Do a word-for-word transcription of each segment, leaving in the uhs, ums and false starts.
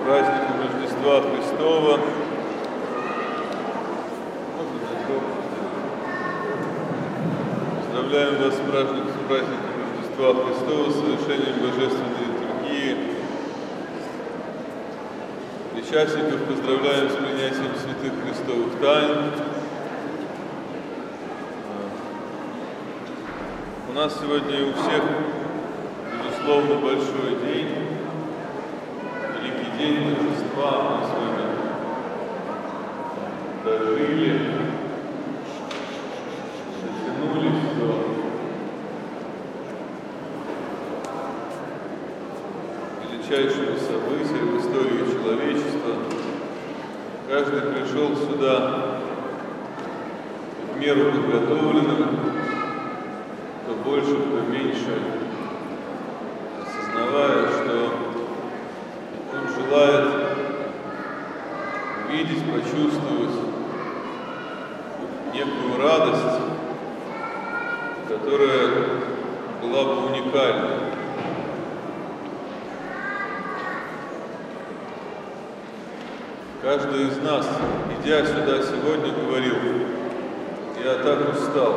праздником Рождества Христова. Поздравляем вас с праздником, с праздником Рождества Христова, с совершением Божественной литургии. Причастников поздравляем с принятием святых Христовых тайн. У нас сегодня и у всех, безусловно, большой день, великий день Рождества. Мы с вами дожили, дотянулись до величайшего события в истории человечества. Каждый пришел сюда в меру подготовленным, кто больше, кто меньше, осознавая, что он желает увидеть, почувствовать некую радость, которая была бы уникальна. Каждый из нас, идя сюда сегодня, говорил: я так устал,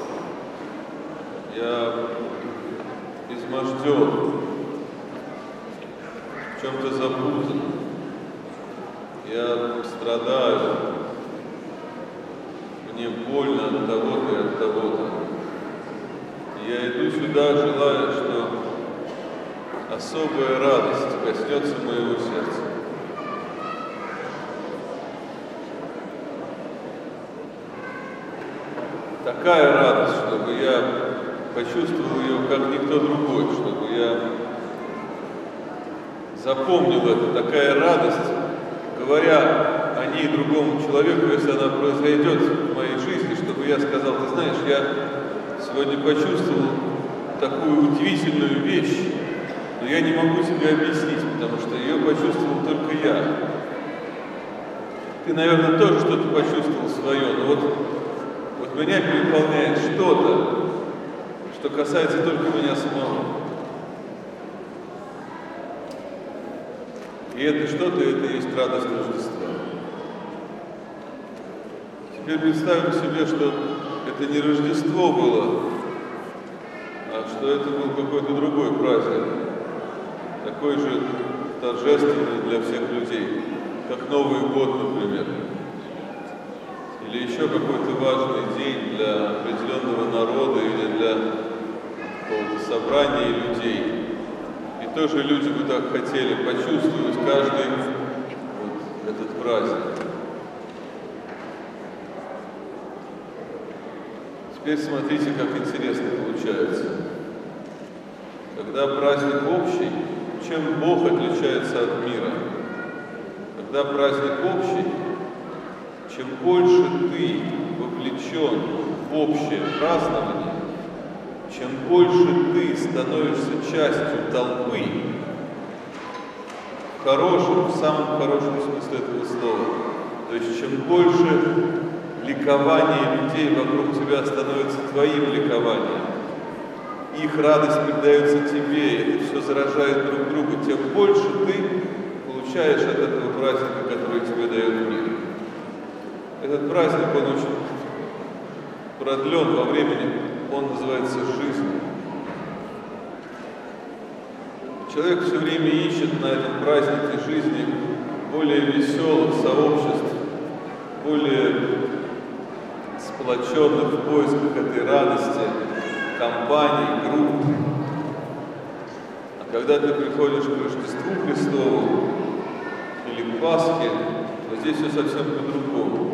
я изможден, в чем-то запутан, я страдаю, мне больно от того-то и от того-то. И я иду сюда, желая, что особая радость коснется моего сердца. Такая радость, чтобы я почувствовал ее, как никто другой, чтобы я запомнил это. Такая радость, говоря о ней другому человеку, если она произойдет в моей жизни, чтобы я сказал: ты знаешь, я сегодня почувствовал такую удивительную вещь, но я не могу тебе объяснить, потому что ее почувствовал только я. Ты, наверное, тоже что-то почувствовал свое, но вот Вот меня переполняет что-то, что касается только меня самого. И это что-то, это и есть радость Рождества. Теперь представим себе, что это не Рождество было, а что это был какой-то другой праздник, такой же торжественный для всех людей, как Новый год, например. Или еще какой-то важный день для определенного народа или для какого-то собрания людей. И тоже люди бы так хотели почувствовать каждый вот этот праздник. Теперь смотрите, как интересно получается. Когда праздник общий, чем Бог отличается от мира? Когда праздник общий, чем больше ты вовлечен в общее празднование, чем больше ты становишься частью толпы, в хорошем, в самом хорошем смысле этого слова, то есть чем больше ликование людей вокруг тебя становится твоим ликованием, их радость передается тебе, это все заражает друг друга, тем больше ты получаешь от этого праздника, который тебе дает мир. Этот праздник, он очень продлен во времени, он называется жизнь. Человек все время ищет на этом празднике жизни более веселых сообществ, более сплоченных в поисках этой радости, компаний, групп. А когда ты приходишь к Рождеству Христову или к Пасхе, то здесь все совсем по-другому.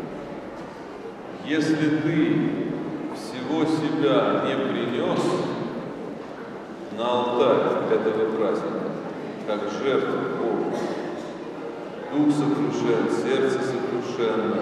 Если ты всего себя не принес на алтарь этого праздника, как жертву Богу, дух сокрушен, сердце сокрушенно,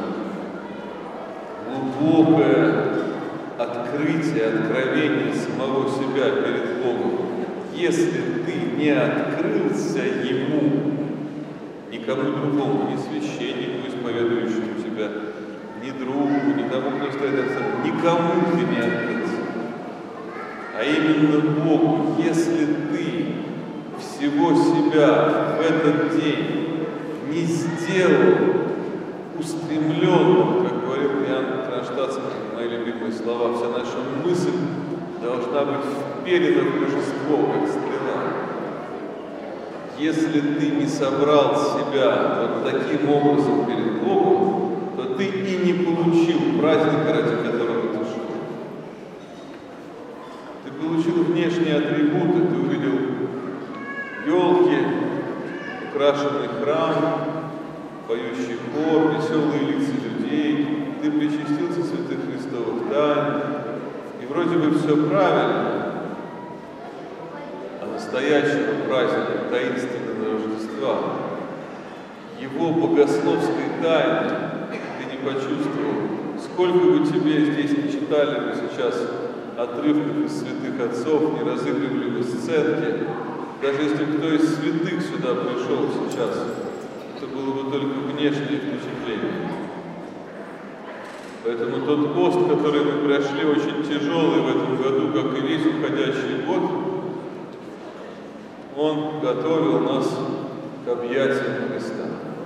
глубокое открытие, откровение самого себя перед Богом, если ты не открылся Ему, никому другому, ни священнику, исповедующему тебя, ни другу, никому, кто стоит рядом, никому ты не открылся, а именно Богу, если ты всего себя в этот день не сделал устремленным, как говорил Иоанн Кронштадтский, мои любимые слова, вся наша мысль должна быть вперена в божество, как стрела. Если ты не собрал себя вот таким образом перед Богом, то ты и не получил праздника, ради которого ты шел. Ты получил внешние атрибуты, ты увидел елки, украшенный храм, поющий хор, веселые лица людей, ты причастился святых Христовых тайн, и вроде бы все правильно, а настоящего праздника таинственного Рождества, его богословской тайны ты не почувствовал. Сколько бы тебе здесь не читали бы сейчас отрывков из святых отцов, не разыгрывали бы сценки, даже если кто из святых сюда пришел сейчас, это было бы только внешнее впечатление. Поэтому тот пост, который мы прошли, очень тяжелый в этом году, как и весь уходящий год, он готовил нас к объятиям Христа.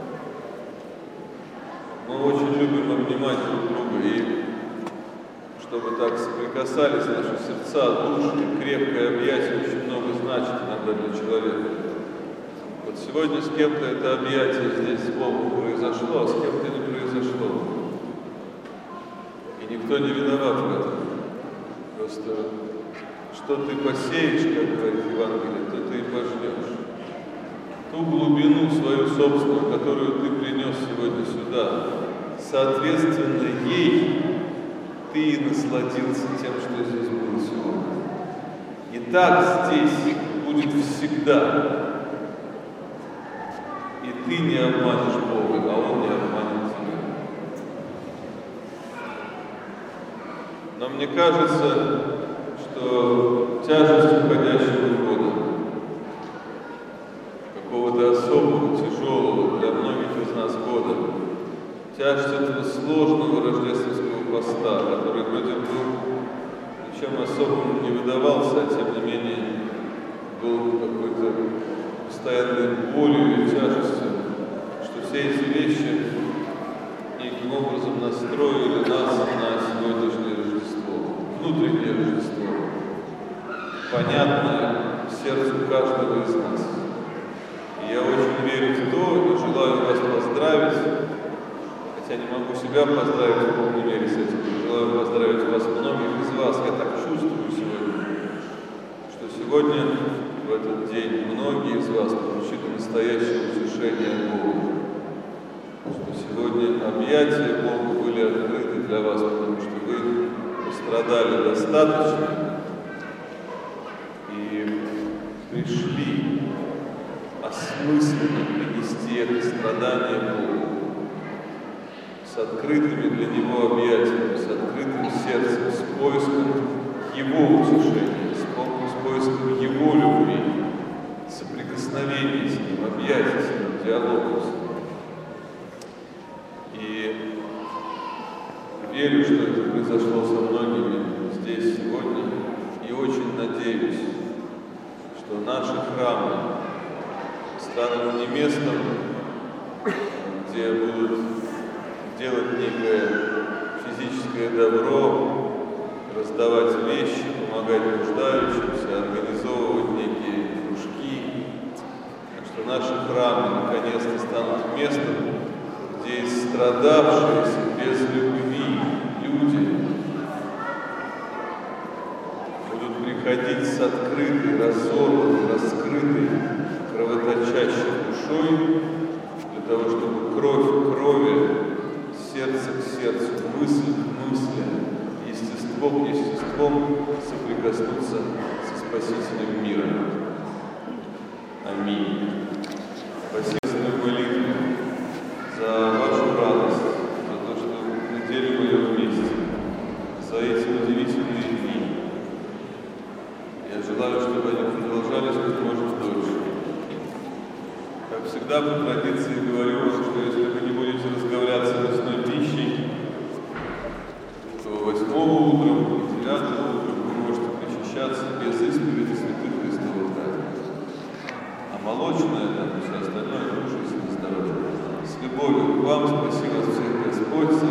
Мы очень любим обнимать друг друга, и чтобы так соприкасались наши сердца, души, крепкое объятие очень много значит иногда для человека. Вот сегодня с кем-то это объятие здесь с Богом произошло, а с кем-то не произошло. И никто не виноват в этом. Просто что ты посеешь, как говорит Евангелие, то ты и пожнешь. Ту глубину свою собственную, которую ты принес сегодня сюда, соответственно ей ты и насладился тем, что здесь было сегодня. И так здесь будет всегда. И ты не обманешь Бога, а Он не обманет тебя. Но мне кажется, что тяжесть уходящего года, какого-то особого, тяжелого для многих из нас года, тяжесть этого сложного рождественского поста, который вроде был ничем особым не выдавался, а тем не менее был какой-то постоянной болью и тяжестью, что все эти вещи неким образом настроили нас на сегодняшнее Рождество, внутреннее Рождество, понятное сердцу каждого из нас. И я очень верю в то и желаю вас поздравить, хотя не могу себя поздравить в полной мере с этим, желаю поздравить вас, многих из вас, я так чувствую сегодня, что сегодня в этот день многие из вас получили настоящее утешение от Бога. Что сегодня объятия Бога были открыты для вас, потому что вы пострадали достаточно и пришли осмысленно принести это страдание Богу с открытыми для Него объятиями, с открытым сердцем, с поиском Его утешения, с поиском Его любви, соприкосновения с Ним, объятий с Ним, диалога с Ним. И верю, что это произошло со многими здесь сегодня, и очень надеюсь, что наши храмы станут не местом, где будут делать некое физическое добро, раздавать вещи, помогать нуждающимся, организовывать некие кружки, а что наши храмы наконец-то станут местом, где страдавшиеся без любви люди будут приходить с открытой, разорванной, раскрытой, кровоточащей душой для того, чтобы кровь к крови, сердце к сердцу, мысль к мысли, естество к естествам соприкоснуться со Спасителем мира. Аминь. Спасибо за молитву, за вашу радость, за то, что мы делим ее вместе, за эти удивительные дни. Я желаю, чтобы они продолжались как можно дольше. Как всегда, по традиции говорю вам, что если вы не будете разговляться мясной пищей, то восьмого утром и девятого утром вы можете причащаться без исповеди святых Христовых тайн. молочное, там, все остальное, кушайте на здоровье. С любовью к вам, спасибо всех Господь.